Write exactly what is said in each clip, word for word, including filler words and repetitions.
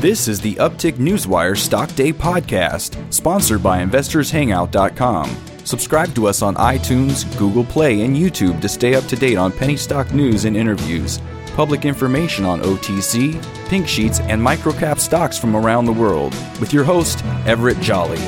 This is the Uptick Newswire Stock Day podcast, sponsored by investors hangout dot com. Subscribe to us on iTunes, Google Play, and YouTube to stay up to date on penny stock news and interviews, public information on O T C, pink sheets, and microcap stocks from around the world, with your host, Everett Jolly.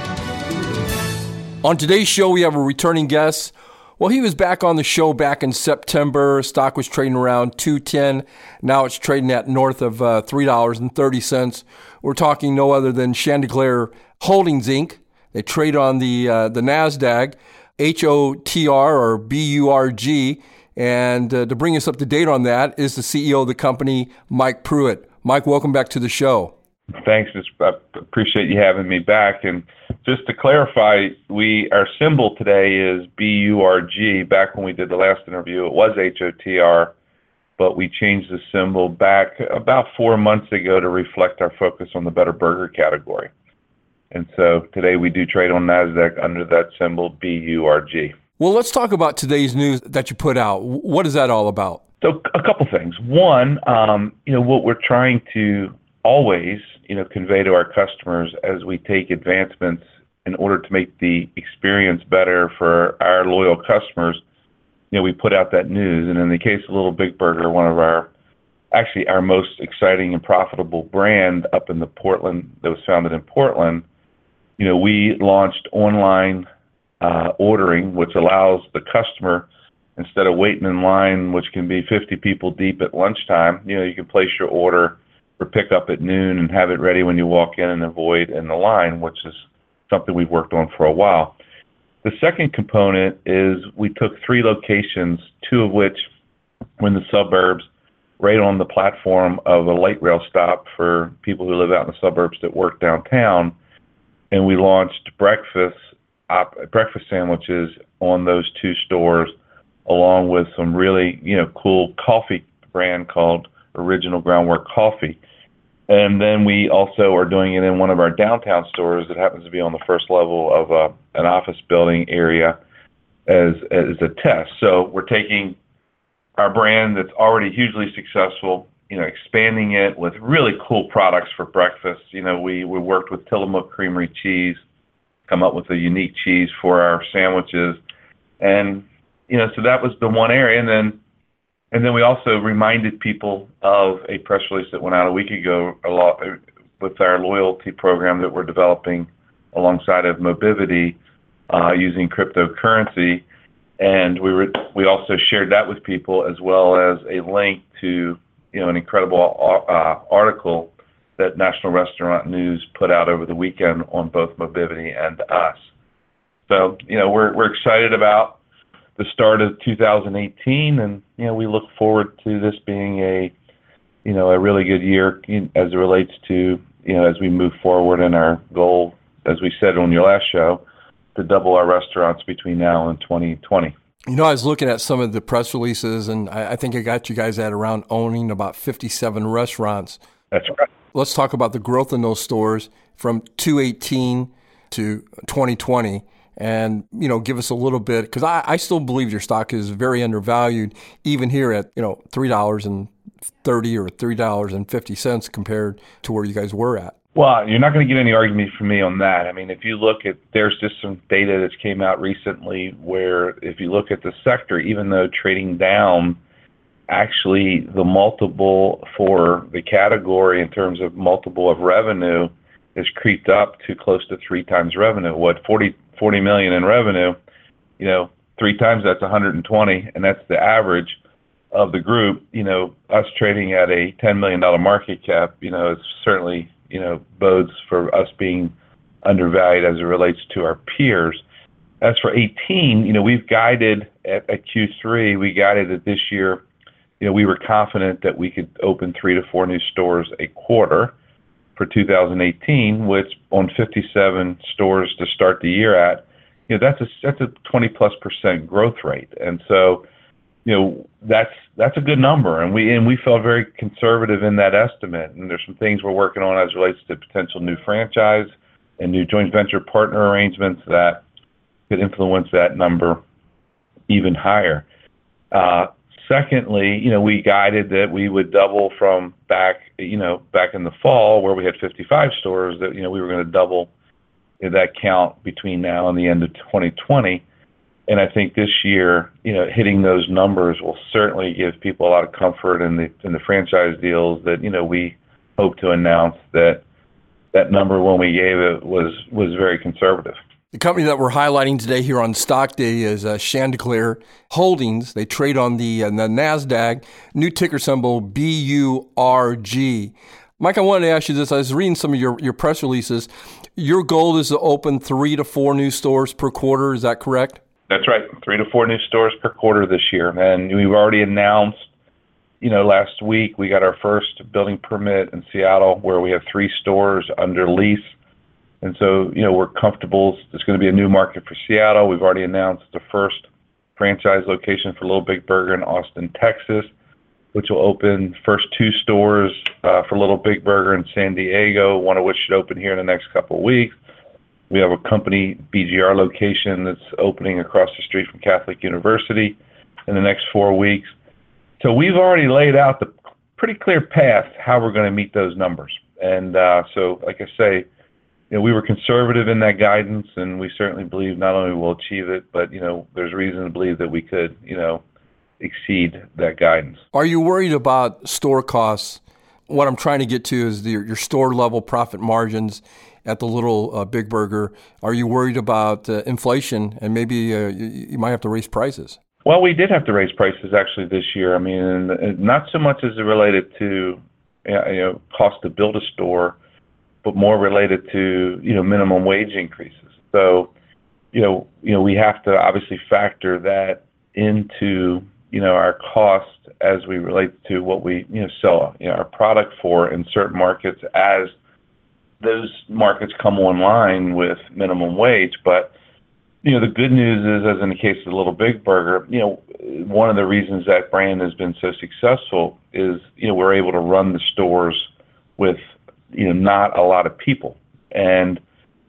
On today's show, we have a returning guest. Well, he was back on the show back in September. Stock was trading around two ten. Now it's trading at north of uh, three dollars and thirty cents. We're talking no other than Chanticleer Holdings, Incorporated. They trade on the uh, the NASDAQ, H O T R or B U R G. And uh, to bring us up to date on that is the C E O of the company, Mike Pruitt. Mike, welcome back to the show. Thanks. I appreciate you having me back. And just to clarify, we our symbol today is B U R G. Back when we did the last interview, it was H O T R, but we changed the symbol back about four months ago to reflect our focus on the better burger category. And so today we do trade on NASDAQ under that symbol, B U R G. Well, let's talk about today's news that you put out. What is that all about? So a couple things. One, um, you know, what we're trying to always, you know, convey to our customers as we take advancements in order to make the experience better for our loyal customers, you know, we put out that news. And in the case of Little Big Burger, one of our, actually our most exciting and profitable brand up in the Portland, that was founded in Portland, you know, we launched online uh, ordering, which allows the customer, instead of waiting in line, which can be fifty people deep at lunchtime, you know, you can place your order for pickup at noon and have it ready when you walk in and avoid in the line, which is something we've worked on for a while. The second component is we took three locations, two of which were in the suburbs, right on the platform of a light rail stop for people who live out in the suburbs that work downtown, and we launched breakfast op, breakfast sandwiches on those two stores, along with some really, you know, cool coffee brand called Original Groundwork Coffee. And then we also are doing it in one of our downtown stores that happens to be on the first level of uh, an office building area as as a test. So we're taking our brand that's already hugely successful, you know, expanding it with really cool products for breakfast. You know, we, we worked with Tillamook Creamery Cheese, come up with a unique cheese for our sandwiches. And, you know, so that was the one area. And then And then we also reminded people of a press release that went out a week ago a lot with our loyalty program that we're developing alongside of Mobivity uh, using cryptocurrency. And we were we also shared that with people, as well as a link to, you know, an incredible uh, article that National Restaurant News put out over the weekend on both Mobivity and us. So, you know, we're we're excited about the start of two thousand eighteen, and you know, we look forward to this being a, you know, a really good year as it relates to, you know, as we move forward in our goal, as we said on your last show, to double our restaurants between now and twenty twenty. You know, I was looking at some of the press releases, and I, I think I got you guys at around owning about fifty-seven restaurants. That's right. Let's talk about the growth in those stores from two eighteen to twenty twenty. And, you know, give us a little bit, because I, I still believe your stock is very undervalued, even here at, you know, three dollars and thirty cents or three dollars and fifty cents compared to where you guys were at. Well, you're not going to get any argument from me on that. I mean, if you look at, there's just some data that's came out recently where if you look at the sector, even though trading down, actually the multiple for the category in terms of multiple of revenue has creeped up to close to three times revenue. What, forty forty million in revenue, you know, three times that's one hundred twenty, and that's the average of the group. You know, us trading at a ten million dollars market cap, you know, it's certainly, you know, bodes for us being undervalued as it relates to our peers. As for eighteen, you know, we've guided at, at Q three, we guided that this year, you know, we were confident that we could open three to four new stores a quarter for two thousand eighteen, which on fifty-seven stores to start the year at, you know, that's a that's a twenty plus percent growth rate. And so, you know, that's that's a good number. And we and we felt very conservative in that estimate. And there's some things we're working on as it relates to potential new franchise and new joint venture partner arrangements that could influence that number even higher. Uh, Secondly, you know, we guided that we would double from back, you know, back in the fall where we had fifty-five stores, that, you know, we were going to double that count between now and the end of twenty twenty. And I think this year, you know, hitting those numbers will certainly give people a lot of comfort in the in the franchise deals that, you know, we hope to announce that that number when we gave it was was very conservative. The company that we're highlighting today here on Stock Day is uh, Chanticleer Holdings. They trade on the, uh, the NASDAQ, new ticker symbol B U R G. Mike, I wanted to ask you this. I was reading some of your, your press releases. Your goal is to open three to four new stores per quarter. Is that correct? That's right. Three to four new stores per quarter this year. And we've already announced, you know, last week we got our first building permit in Seattle where we have three stores under lease. And so, you know, we're comfortable. It's going to be a new market for Seattle. We've already announced the first franchise location for Little Big Burger in Austin, Texas, which will open first two stores uh, for Little Big Burger in San Diego, one of which should open here in the next couple of weeks. We have a company B G R location that's opening across the street from Catholic University in the next four weeks. So we've already laid out the pretty clear path how we're going to meet those numbers. And uh, so, like I say, you know, we were conservative in that guidance, and we certainly believe not only we'll achieve it, but, you know, there's reason to believe that we could, you know, exceed that guidance. Are you worried about store costs? What I'm trying to get to is the, your store level profit margins at the Little uh, Big Burger. Are you worried about uh, inflation and maybe uh, you, you might have to raise prices? Well, we did have to raise prices actually this year. I mean, not so much as it related to, you know, cost to build a store, but more related to, you know, minimum wage increases. So, you know, you know, we have to obviously factor that into, you know, our cost as we relate to what we, you know, sell, you know, our product for in certain markets as those markets come online with minimum wage. But, you know, the good news is, as in the case of the Little Big Burger, you know, one of the reasons that brand has been so successful is, you know, we're able to run the stores with, you know, not a lot of people. And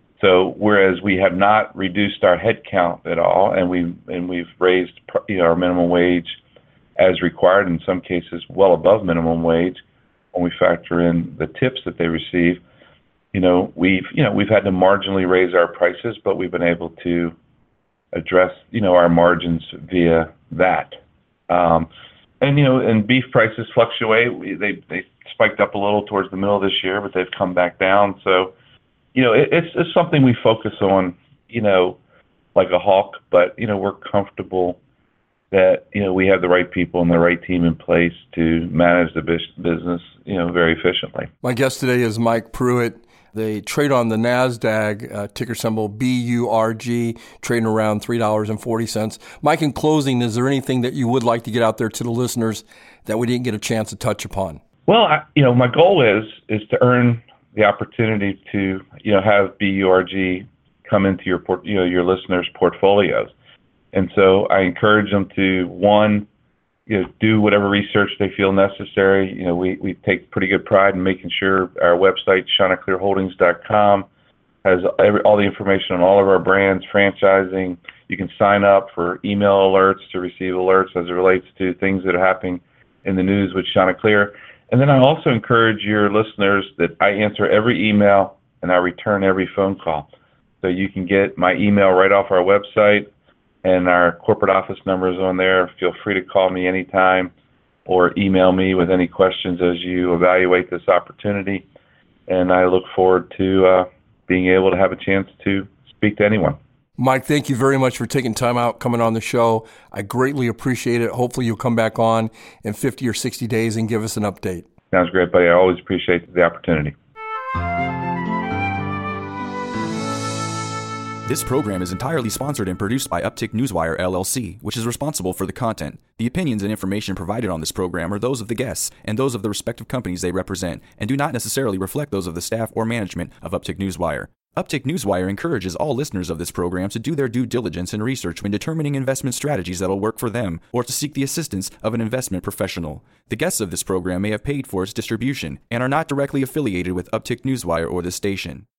so whereas we have not reduced our head count at all, and we and we've raised, you know, our minimum wage as required, in some cases well above minimum wage when we factor in the tips that they receive, you know, we've you know, we've had to marginally raise our prices, but we've been able to address, you know, our margins via that. Um, and you know, and beef prices fluctuate. We, they they spiked up a little towards the middle of this year, but they've come back down. So, you know, it, it's it's something we focus on, you know, like a hawk. But you know, we're comfortable that, you know, we have the right people and the right team in place to manage the business, you know, very efficiently. My guest today is Mike Pruitt. They trade on the NASDAQ, uh, ticker symbol B U R G, trading around three dollars and forty cents. Mike, in closing, is there anything that you would like to get out there to the listeners that we didn't get a chance to touch upon? Well, I, you know, my goal is is to earn the opportunity to, you know, have B U R G come into your, port, you know, your listeners' portfolios. And so I encourage them to, one, you know, do whatever research they feel necessary. You know, we, we take pretty good pride in making sure our website, chanticleer holdings dot com, has every, all the information on all of our brands, franchising. You can sign up for email alerts to receive alerts as it relates to things that are happening in the news with Chanticleer. And then I also encourage your listeners that I answer every email and I return every phone call. So you can get my email right off our website, and our corporate office number is on there. Feel free to call me anytime or email me with any questions as you evaluate this opportunity. And I look forward to uh, being able to have a chance to speak to anyone. Mike, thank you very much for taking time out, coming on the show. I greatly appreciate it. Hopefully you'll come back on in fifty or sixty days and give us an update. Sounds great, buddy. I always appreciate the opportunity. This program is entirely sponsored and produced by Uptick Newswire, L L C, which is responsible for the content. The opinions and information provided on this program are those of the guests and those of the respective companies they represent, and do not necessarily reflect those of the staff or management of Uptick Newswire. Uptick Newswire encourages all listeners of this program to do their due diligence and research when determining investment strategies that will work for them, or to seek the assistance of an investment professional. The guests of this program may have paid for its distribution and are not directly affiliated with Uptick Newswire or this station.